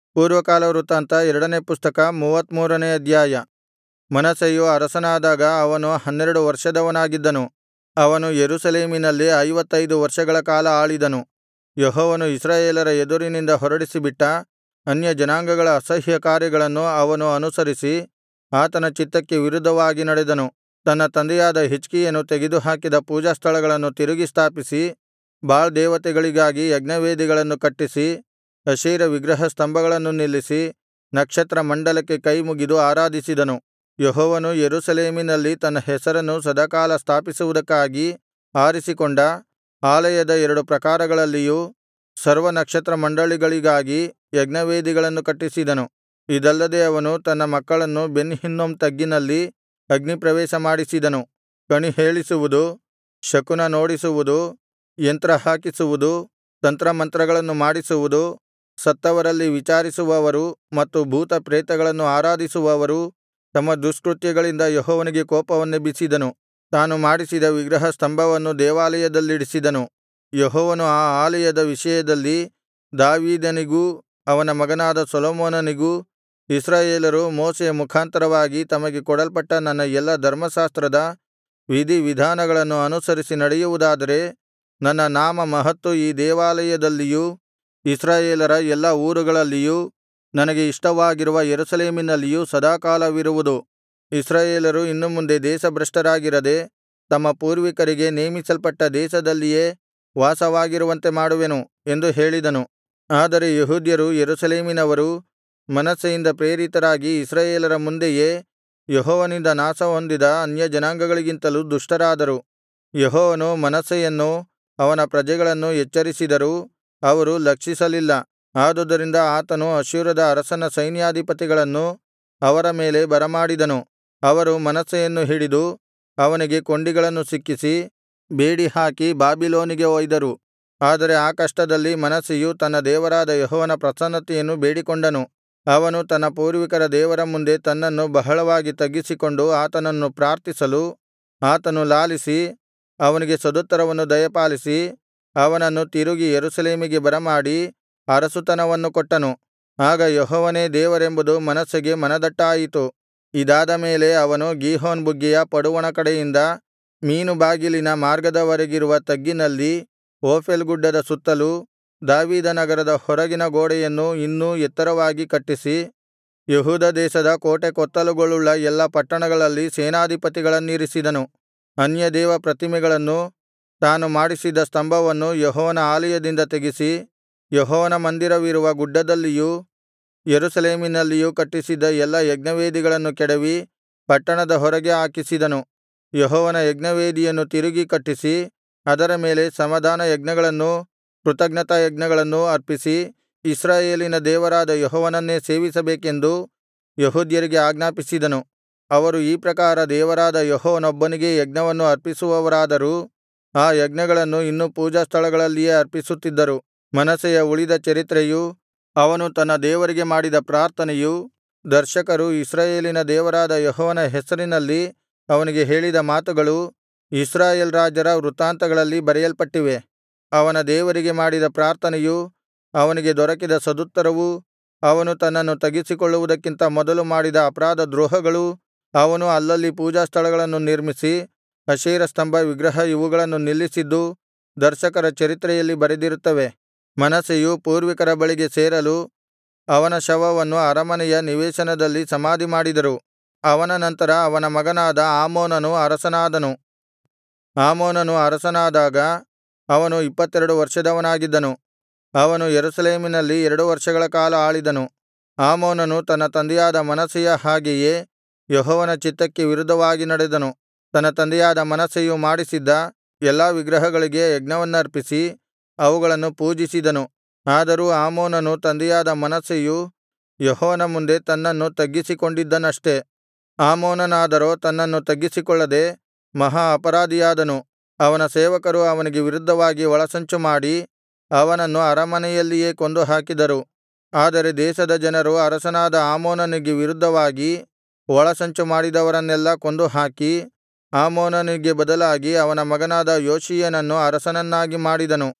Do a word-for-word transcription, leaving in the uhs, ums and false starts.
ಪೂರ್ವಕಾಲ ವೃತ್ತಾಂತ ಎರಡನೇ ಪುಸ್ತಕ ಮೂವತ್ತಮೂರನೇ ಅಧ್ಯಾಯ. ಮನಸ್ಸೆಯು ಅರಸನಾದಾಗ ಅವನು ಹನ್ನೆರಡು ವರ್ಷದವನಾಗಿದ್ದನು. ಅವನು ಯೆರೂಸಲೇಮಿನಲ್ಲಿ ಐವತ್ತೈದು ವರ್ಷಗಳ ಕಾಲ ಆಳಿದನು. ಯೆಹೋವನು ಇಸ್ರಾಯೇಲರ ಎದುರಿನಿಂದ ಹೊರಡಿಸಿಬಿಟ್ಟ ಅನ್ಯಜನಾಂಗಗಳ ಅಸಹ್ಯಕಾರ್ಯಗಳನ್ನು ಅವನು ಅನುಸರಿಸಿ ಆತನ ಚಿತ್ತಕ್ಕೆ ವಿರುದ್ಧವಾಗಿ ನಡೆದನು. ತನ್ನ ತಂದೆಯಾದ ಹಿಜ್ಕೀಯನು ತೆಗೆದುಹಾಕಿದ ಪೂಜಾಸ್ಥಳಗಳನ್ನು ತಿರುಗಿ ಸ್ಥಾಪಿಸಿ, ಬಾಳ್ ದೇವತೆಗಳಿಗಾಗಿ ಯಜ್ಞವೇದಿಗಳನ್ನು ಕಟ್ಟಿಸಿ, ಅಶೇರ ವಿಗ್ರಹಸ್ತಂಭಗಳನ್ನು ನಿಲ್ಲಿಸಿ, ನಕ್ಷತ್ರ ಮಂಡಲಕ್ಕೆ ಕೈಮುಗಿದು ಆರಾಧಿಸಿದನು. ಯೆಹೋವನು ಯೆರೂಸಲೇಮಿನಲ್ಲಿ ತನ್ನ ಹೆಸರನ್ನು ಸದಾಕಾಲ ಸ್ಥಾಪಿಸುವುದಕ್ಕಾಗಿ ಆರಿಸಿಕೊಂಡ ಆಲಯದ ಎರಡು ಪ್ರಾಕಾರಗಳಲ್ಲಿಯೂ ಸರ್ವನಕ್ಷತ್ರ ಮಂಡಳಿಗಳಿಗಾಗಿ ಯಜ್ಞವೇದಿಗಳನ್ನು ಕಟ್ಟಿಸಿದನು. ಇದಲ್ಲದೆ ಅವನು ತನ್ನ ಮಕ್ಕಳನ್ನು ಬೆನ್ ಹಿನ್ನೋಮ್ ತಗ್ಗಿನಲ್ಲಿ ಅಗ್ನಿಪ್ರವೇಶ ಮಾಡಿಸಿದನು. ಕಣಿ ಹೇಳಿಸುವುದು, ಶಕುನ ನೋಡಿಸುವುದು, ಯಂತ್ರ ಹಾಕಿಸುವುದು, ತಂತ್ರಮಂತ್ರಗಳನ್ನು ಮಾಡಿಸುವುದು, ಸತ್ತವರಲ್ಲಿ ವಿಚಾರಿಸುವವರು ಮತ್ತು ಭೂತ ಪ್ರೇತಗಳನ್ನು ಆರಾಧಿಸುವವರು ತಮ್ಮ ದುಷ್ಕೃತ್ಯಗಳಿಂದ ಯೆಹೋವನಿಗೆ ಕೋಪವನ್ನೆಬ್ಬಿಸಿದನು. ತಾನು ಮಾಡಿಸಿದ ವಿಗ್ರಹ ಸ್ತಂಭವನ್ನು ದೇವಾಲಯದಲ್ಲಿಡಿಸಿದನು. ಯೆಹೋವನು ಆ ಆಲಯದ ವಿಷಯದಲ್ಲಿ ದಾವೀದನಿಗೂ ಅವನ ಮಗನಾದ ಸೊಲೊಮೋನನಿಗೂ, ಇಸ್ರಾಯೇಲರು ಮೋಶೆಯ ಮುಖಾಂತರವಾಗಿ ತಮಗೆ ಕೊಡಲ್ಪಟ್ಟ ನನ್ನ ಎಲ್ಲಾ ಧರ್ಮಶಾಸ್ತ್ರದ ವಿಧಿವಿಧಾನಗಳನ್ನು ಅನುಸರಿಸಿ ನಡೆಯುವುದಾದರೆ, ನನ್ನ ನಾಮ ಮಹತ್ತು ಈ ದೇವಾಲಯದಲ್ಲಿಯೂ ಇಸ್ರಾಯೇಲರ ಎಲ್ಲಾ ಊರುಗಳಲ್ಲಿಯೂ ನನಗೆ ಇಷ್ಟವಾಗಿರುವ ಯೆರೂಸಲೇಮಿನಲ್ಲಿಯೂ ಸದಾಕಾಲವಿರುವುದು. ಇಸ್ರಾಯೇಲರು ಇನ್ನು ಮುಂದೆ ದೇಶಭ್ರಷ್ಟರಾಗಿರದೆ ತಮ್ಮ ಪೂರ್ವಿಕರಿಗೆ ನೇಮಿಸಲ್ಪಟ್ಟ ದೇಶದಲ್ಲಿಯೇ ವಾಸವಾಗಿರುವಂತೆ ಮಾಡುವೆನು ಎಂದು ಹೇಳಿದನು. ಆದರೆ ಯೆಹೂದ್ಯರು ಯೆರೂಸಲೇಮಿನವರೂ ಮನಸ್ಸೆಯಿಂದ ಪ್ರೇರಿತರಾಗಿ ಇಸ್ರಾಯೇಲರ ಮುಂದೆಯೇ ಯೆಹೋವನಿಂದ ನಾಶಹೊಂದಿದ ಅನ್ಯಜನಾಂಗಗಳಿಗಿಂತಲೂ ದುಷ್ಟರಾದರು. ಯೆಹೋವನು ಮನಸ್ಸೆಯನ್ನೂ ಅವನ ಪ್ರಜೆಗಳನ್ನೂ ಎಚ್ಚರಿಸಿದರೂ ಅವರು ಲಕ್ಷಿಸಲಿಲ್ಲ. ಆದುದರಿಂದ ಆತನು ಅಶ್ಶೂರದ ಅರಸನ ಸೈನ್ಯಾಧಿಪತಿಗಳನ್ನು ಅವರ ಮೇಲೆ ಬರಮಾಡಿದನು. ಅವರು ಮನಸ್ಸೆಯನ್ನು ಹಿಡಿದು ಅವನಿಗೆ ಕೊಂಡಿಗಳನ್ನು ಸಿಕ್ಕಿಸಿ ಬೇಡಿಹಾಕಿ ಬಾಬಿಲೋನಿಗೆ ಒಯ್ದರು. ಆದರೆ ಆ ಕಷ್ಟದಲ್ಲಿ ಮನಸ್ಸೆಯು ತನ್ನ ದೇವರಾದ ಯೆಹೋವನ ಪ್ರಸನ್ನತೆಯನ್ನು ಬೇಡಿಕೊಂಡನು. ಅವನು ತನ್ನ ಪೂರ್ವಿಕರ ದೇವರ ಮುಂದೆ ತನ್ನನ್ನು ಬಹಳವಾಗಿ ತಗ್ಗಿಸಿಕೊಂಡು ಆತನನ್ನು ಪ್ರಾರ್ಥಿಸಲು ಆತನು ಲಾಲಿಸಿ ಅವನಿಗೆ ಸದುತ್ತರವನ್ನು ದಯಪಾಲಿಸಿ ಅವನನ್ನು ತಿರುಗಿ ಯೆರೂಸಲೇಮಿಗೆ ಬರಮಾಡಿ ಅರಸುತನವನ್ನು ಕೊಟ್ಟನು. ಆಗ ಯೆಹೋವನೇ ದೇವರೆಂಬುದು ಮನಸ್ಸೆಗೆ ಮನದಟ್ಟಾಯಿತು. ಇದಾದ ಮೇಲೆ ಅವನು ಗೀಹೋನ್ ಬುಗ್ಗೆಯ ಪಡುವಣ ಕಡೆಯಿಂದ ಮೀನುಬಾಗಿಲಿನ ಮಾರ್ಗದವರೆಗಿರುವ ತಗ್ಗಿನಲ್ಲಿ ಓಫೆಲ್ ಗುಡ್ಡದ ಸುತ್ತಲೂ ದಾವೀದನಗರದ ಹೊರಗಿನ ಗೋಡೆಯನ್ನು ಇನ್ನೂ ಎತ್ತರವಾಗಿ ಕಟ್ಟಿಸಿ, ಯೆಹೂದ ದೇಶದ ಕೋಟೆಕೊತ್ತಲುಗಳುಳ್ಳ ಎಲ್ಲಾ ಪಟ್ಟಣಗಳಲ್ಲಿ ಸೇನಾಧಿಪತಿಗಳನ್ನಿರಿಸಿದನು. ಅನ್ಯದೇವ ಪ್ರತಿಮೆಗಳನ್ನೂ ತಾನು ಮಾಡಿಸಿದ್ದ ಸ್ತಂಭವನ್ನೂ ಯೆಹೋವನ ಆಲಯದಿಂದ ತೆಗೆಸಿ, ಯೆಹೋವನ ಮಂದಿರವಿರುವ ಗುಡ್ಡದಲ್ಲಿಯೂ ಯೆರೂಸಲೇಮಿನಲ್ಲಿಯೂ ಕಟ್ಟಿಸಿದ್ದ ಎಲ್ಲಾ ಯಜ್ಞವೇದಿಗಳನ್ನು ಕೆಡವಿ ಪಟ್ಟಣದ ಹೊರಗೆ ಹಾಕಿಸಿದನು. ಯೆಹೋವನ ಯಜ್ಞವೇದಿಯನ್ನು ತಿರುಗಿ ಕಟ್ಟಿಸಿ ಅದರ ಮೇಲೆ ಸಮಾಧಾನ ಯಜ್ಞಗಳನ್ನೂ ಕೃತಜ್ಞತಾಯಜ್ಞಗಳನ್ನೂ ಅರ್ಪಿಸಿ ಇಸ್ರಾಯೇಲಿನ ದೇವರಾದ ಯೆಹೋವನನ್ನೇ ಸೇವಿಸಬೇಕೆಂದು ಯೆಹೂದ್ಯರಿಗೆ ಆಜ್ಞಾಪಿಸಿದನು. ಅವರು ಈ ಪ್ರಕಾರ ದೇವರಾದ ಯೆಹೋವನೊಬ್ಬನಿಗೇ ಯಜ್ಞವನ್ನು ಅರ್ಪಿಸುವವರಾದರೂ ಆ ಯಜ್ಞಗಳನ್ನು ಇನ್ನೂ ಪೂಜಾಸ್ಥಳಗಳಲ್ಲಿಯೇ ಅರ್ಪಿಸುತ್ತಿದ್ದರು. ಮನಸ್ಸೆಯ ಉಳಿದ ಚರಿತ್ರೆಯೂ ಅವನು ತನ್ನ ದೇವರಿಗೆ ಮಾಡಿದ ಪ್ರಾರ್ಥನೆಯೂ ದರ್ಶಕರು ಇಸ್ರಾಯೇಲಿನ ದೇವರಾದ ಯೆಹೋವನ ಹೆಸರಿನಲ್ಲಿ ಅವನಿಗೆ ಹೇಳಿದ ಮಾತುಗಳೂ ಇಸ್ರಾಯೇಲ್ ರಾಜರ ವೃತ್ತಾಂತಗಳಲ್ಲಿ ಬರೆಯಲ್ಪಟ್ಟಿವೆ. ಅವನ ದೇವರಿಗೆ ಮಾಡಿದ ಪ್ರಾರ್ಥನೆಯೂ ಅವನಿಗೆ ದೊರಕಿದ ಸದುತ್ತರವೂ ಅವನು ತನ್ನನ್ನು ತಗ್ಗಿಸಿಕೊಳ್ಳುವುದಕ್ಕಿಂತ ಮೊದಲು ಮಾಡಿದ ಅಪರಾಧ ದ್ರೋಹಗಳೂ ಅವನು ಅಲ್ಲಲ್ಲಿ ಪೂಜಾಸ್ಥಳಗಳನ್ನು ನಿರ್ಮಿಸಿ ಅಶೇರ ಸ್ತಂಭ ವಿಗ್ರಹ ಇವುಗಳನ್ನು ನಿಲ್ಲಿಸಿದ್ದೂ ದರ್ಶಕರ ಚರಿತ್ರೆಯಲ್ಲಿ ಬರೆದಿರುತ್ತವೆ. ಮನಸ್ಸೆಯು ಪೂರ್ವಿಕರ ಬಳಿಗೆ ಸೇರಲು ಅವನ ಶವವನ್ನು ಅರಮನೆಯ ನಿವೇಶನದಲ್ಲಿ ಸಮಾಧಿಮಾಡಿದರು. ಅವನ ನಂತರ ಅವನ ಮಗನಾದ ಆಮೋನನು ಅರಸನಾದನು. ಆಮೋನನು ಅರಸನಾದಾಗ ಅವನು ಇಪ್ಪತ್ತೆರಡು ವರ್ಷದವನಾಗಿದ್ದನು. ಅವನು ಯೆರೂಸಲೇಮಿನಲ್ಲಿ ಎರಡು ವರ್ಷಗಳ ಕಾಲ ಆಳಿದನು. ಆಮೋನನು ತನ್ನ ತಂದೆಯಾದ ಮನಸ್ಸೆಯ ಹಾಗೆಯೇ ಯೆಹೋವನ ಚಿತ್ತಕ್ಕೆ ವಿರುದ್ಧವಾಗಿ ನಡೆದನು. ತನ್ನ ತಂದೆಯಾದ ಮನಸ್ಸೆಯು ಮಾಡಿಸಿದ್ದ ಎಲ್ಲಾ ವಿಗ್ರಹಗಳಿಗೆ ಯಜ್ಞವನ್ನರ್ಪಿಸಿ ಅವುಗಳನ್ನು ಪೂಜಿಸಿದನು. ಆದರೂ ಆಮೋನನು ತಂದೆಯಾದ ಮನಸ್ಸೆಯು ಯೆಹೋವನ ಮುಂದೆ ತನ್ನನ್ನು ತಗ್ಗಿಸಿಕೊಂಡಿದ್ದನಷ್ಟೆ. ಆಮೋನನಾದರೋ ತನ್ನನ್ನು ತಗ್ಗಿಸಿಕೊಳ್ಳದೆ ಮಹಾ ಅಪರಾಧಿಯಾದನು. ಅವನ ಸೇವಕರು ಅವನಿಗೆ ವಿರುದ್ಧವಾಗಿ ಒಳಸಂಚು ಮಾಡಿ ಅವನನ್ನು ಅರಮನೆಯಲ್ಲಿಯೇ ಕೊಂದು ಹಾಕಿದರು. ಆದರೆ ದೇಶದ ಜನರು ಅರಸನಾದ ಆಮೋನನಿಗೆ ವಿರುದ್ಧವಾಗಿ ಒಳಸಂಚು ಮಾಡಿದವರನ್ನೆಲ್ಲಾ ಕೊಂದುಹಾಕಿ ಆಮೋನನಿಗೆ ಬದಲಾಗಿ ಅವನ ಮಗನಾದ ಯೋಷೀಯನನ್ನು ಅರಸನನ್ನಾಗಿ ಮಾಡಿದನು.